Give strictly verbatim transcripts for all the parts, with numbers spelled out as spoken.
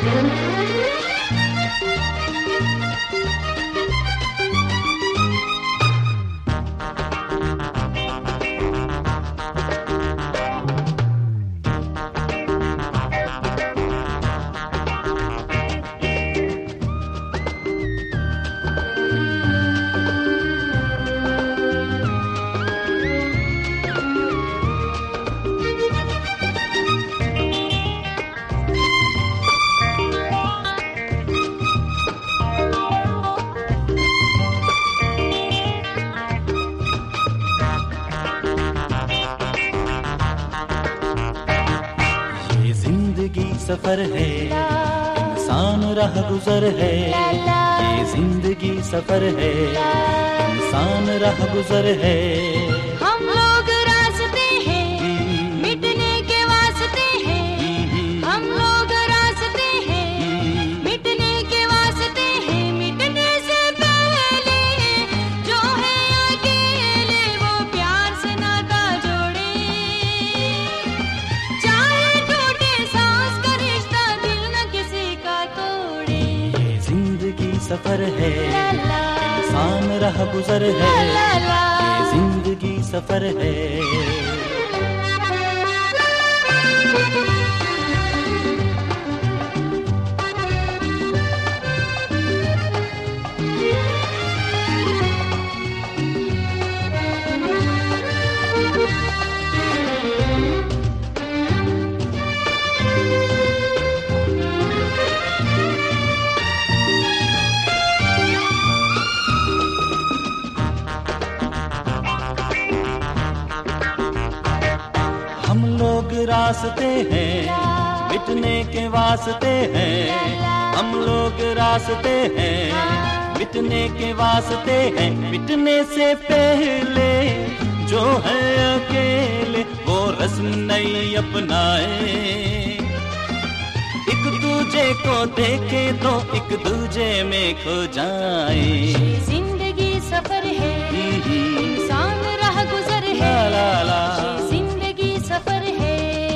सफर है, इंसान राह गुजर है। ये जिंदगी सफर है, इंसान राह गुजर है। हम लोग रास्ते हैं, मिटने के वास्ते हैं। हम लोग रास्ते हैं, मिटने के वास्ते हैं। मिटने से पहले जो है अकेले वो प्यार से नाता जोड़े। चाहे टूटे सांस का रिश्ता, दिल न किसी का तोड़े। ये जिंदगी सफर है, इंसान राह गुजर है। ये जिंदगी सफर है। हम लोग रास्ते हैं, मिटने के वास्ते हैं। हम लोग रास्ते हैं, मिटने के वास्ते हैं। मिटने से पहले जो है अकेले वो रस्म नई अपनाए। एक दूजे को देखे तो एक दूजे में खो जाए। जिंदगी सफर है, इंसान राह गुजर है। ला ला ला। जिंदगी सफर है।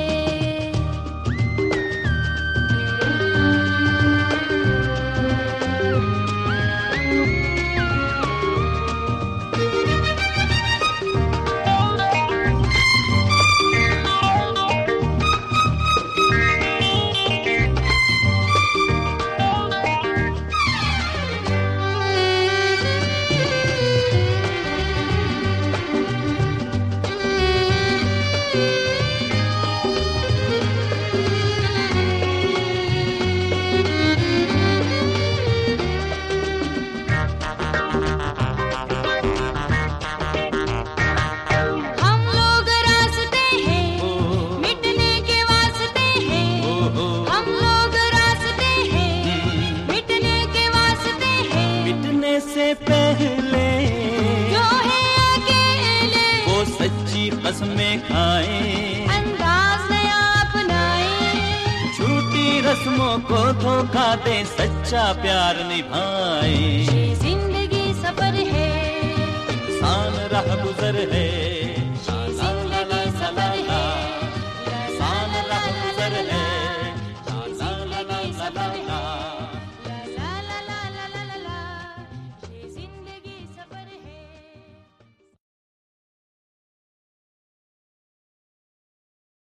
से पहले जो है अकेले वो सच्ची कसमें खाए। अंदाज नया अपनाए। झूठी रस्मों को धोखा दे, सच्चा प्यार निभाए। ये जिंदगी सफर है, इंसान राह गुजर है।